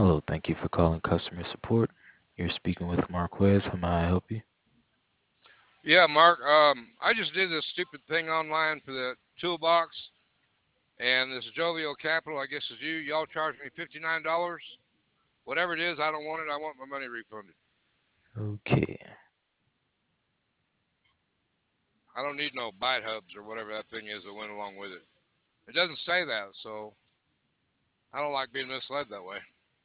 Hello, thank you for calling customer support. You're speaking with Marquez. How may I help you? Yeah, Mark. I just did this stupid thing online for the toolbox, and this Jovial Capital, I guess is you. Y'all charged me $59. Whatever it is, I don't want it. I want my money refunded. Okay, I don't need no bite hubs or whatever that thing is that went along with it. It doesn't say that, so I don't like being misled that way.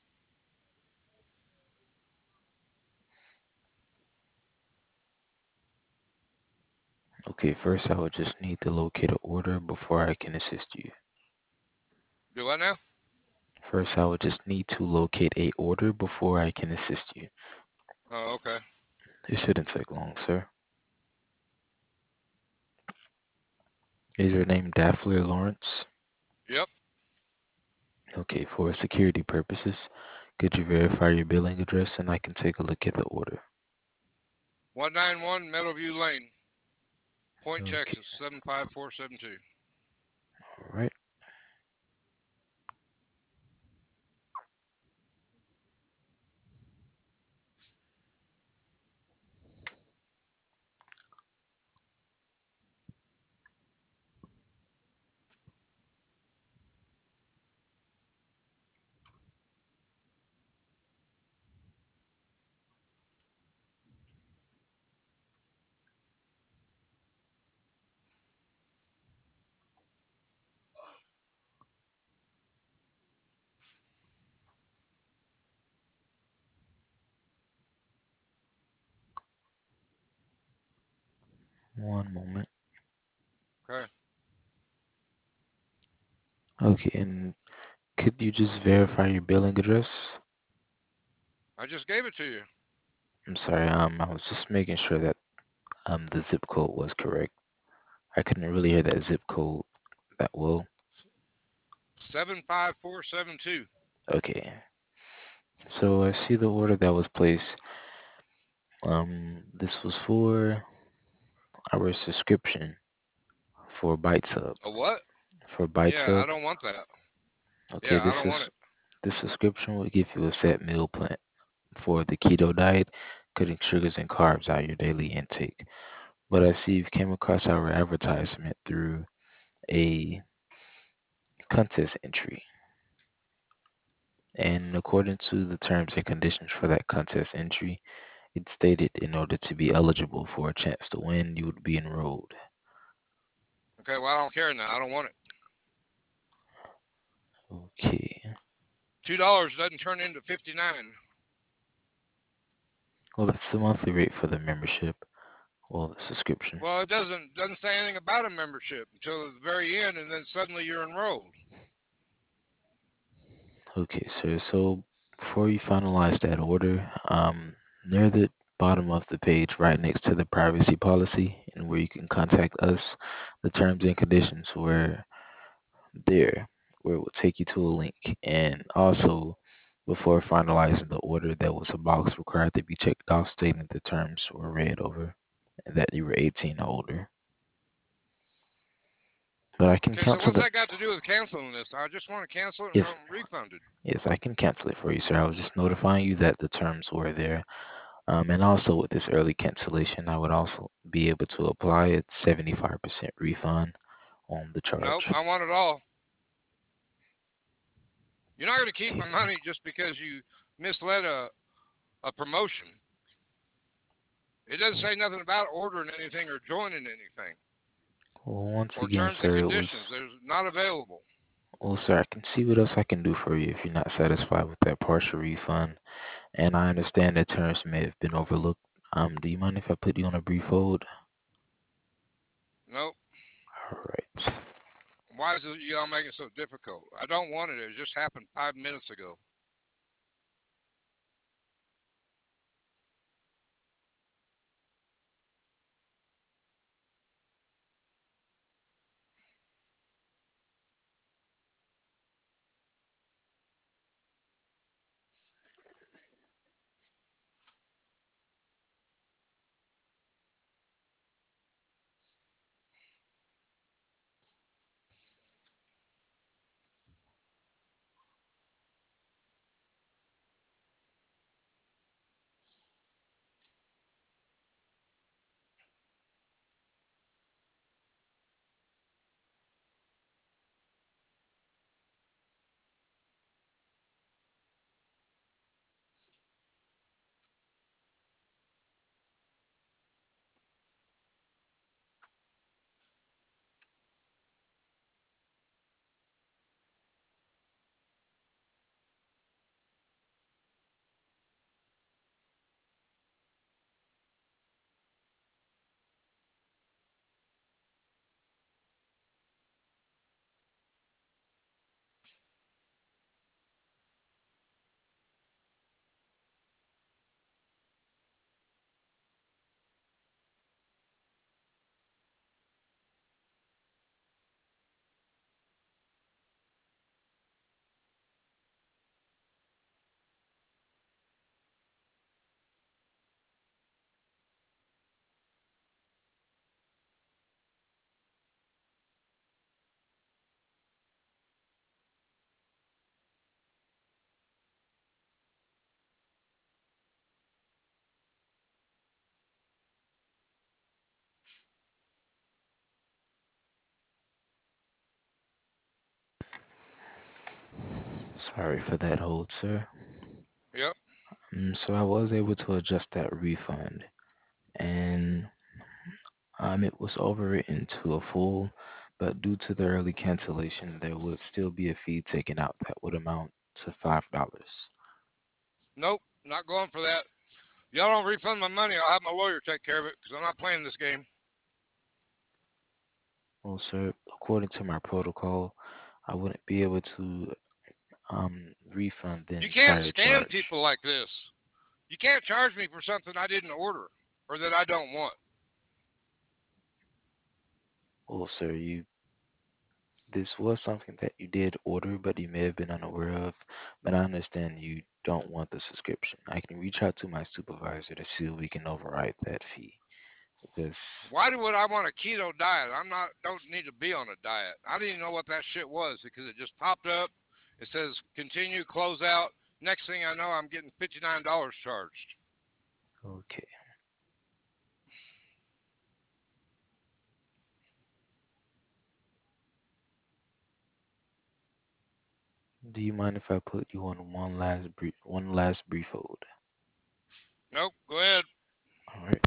okay, first I would just need to locate an order before I can assist you. Do what now? First, I would just need to locate a order before I can assist you. Oh, okay. It shouldn't take long, sir. Is your name Daffler Lawrence? Yep. Okay, for security purposes, could you verify your billing address and I can take a look at the order? 191 Meadowview Lane, Point, Okay, Texas 75472. all right. One moment. Okay. Okay, and could you just verify your billing address? I just gave it to you. I'm sorry, I was just making sure that the zip code was correct. I couldn't really hear that zip code that well. 75472. Okay, so I see the order that was placed. This was for our subscription for Bite Sub. A what? For Bite Yeah, I Sub, don't want that. okay, Yeah, I don't want it. this subscription will give you a set meal plan for the keto diet, cutting sugars and carbs out of your daily intake. But I see you've came across our advertisement through a contest entry. And according to the terms and conditions for that contest entry, it stated in order to be eligible for a chance to win, you would be enrolled. Okay, well, I don't care now. I don't want it. Okay. $2 doesn't turn into 59. Well, that's the monthly rate for the membership or the subscription. Well, it doesn't say anything about a membership until the very end, and then suddenly you're enrolled. Okay, sir. So before you finalize that order, near the bottom of the page, right next to the privacy policy, and where you can contact us, the terms and conditions were there, where it will take you to a link. And also, before finalizing the order, there was a box required to be checked off stating that the terms were read over and that you were 18 or older. But I can Okay, so cancel what's the that got to do with canceling this? I just want to cancel it and yes, want refunded. yes, I can cancel it for you, sir. I was just notifying you that the terms were there. And also with this early cancellation, I would also be able to apply a 75% refund on the Nope, charge. I want it all. You're not going to keep Okay. my money just because you misled a promotion. It doesn't say nothing about ordering anything or joining anything Well, once or again, terms and sir, it conditions. was. There's not available. Well, sir, I can see what else I can do for you if you're not satisfied with that partial refund. And I understand that terms may have been overlooked. Do you mind if I put you on a brief hold? Nope. All right. Why is it y'all making it so difficult? I don't want it. It just happened 5 minutes ago. Sorry for that hold, sir. Yep. So I was able to adjust that refund, and it was overwritten to a full, but due to the early cancellation, there would still be a fee taken out that would amount to $5. Nope. Not going for that. Y'all don't refund my money. I'll have my lawyer take care of it because I'm not playing this game. Well, sir, according to my protocol, I wouldn't be able to refund the You can't entire scam charge. people like this. You can't charge me for something I didn't order or that I don't want. Well, sir, you this was something that you did order, but you may have been unaware of. But I understand you don't want the subscription. I can reach out to my supervisor to see if we can override that fee. Because, Why would I want a keto diet? I'm not don't need to be on a diet. I didn't even know what that shit was because it just popped up. It says continue, close out. Next thing I know, I'm getting $59 charged. okay. Do you mind if I put you on one last brief hold? Nope, go ahead. All right.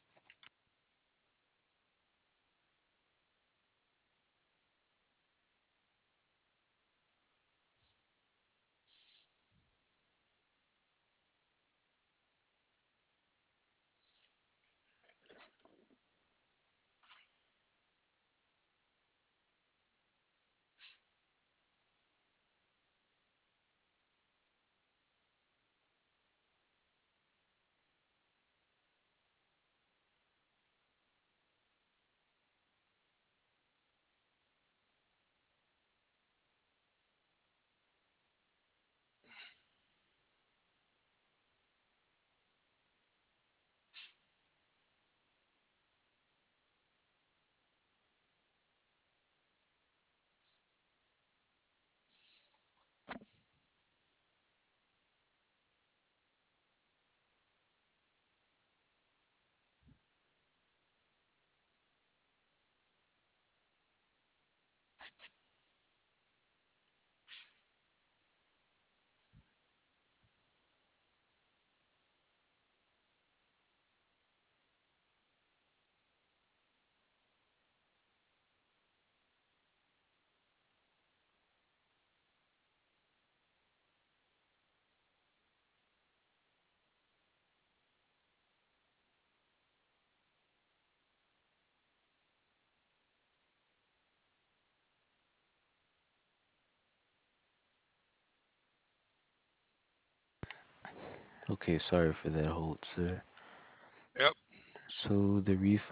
Okay, sorry for that hold, sir. Yep. So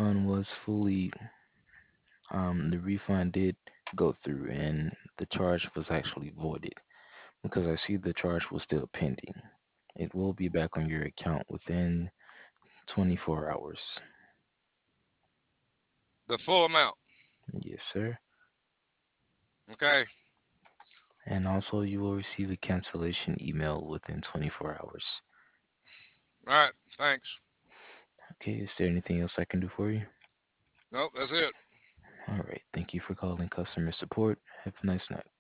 the refund did go through, and the charge was actually voided because I see the charge was still pending. It will be back on your account within 24 hours. The full amount. Yes, sir. Okay. And also, you will receive a cancellation email within 24 hours. All right. Thanks. Okay, is there anything else I can do for you? Nope, that's it. All right, thank you for calling customer support. Have a nice night.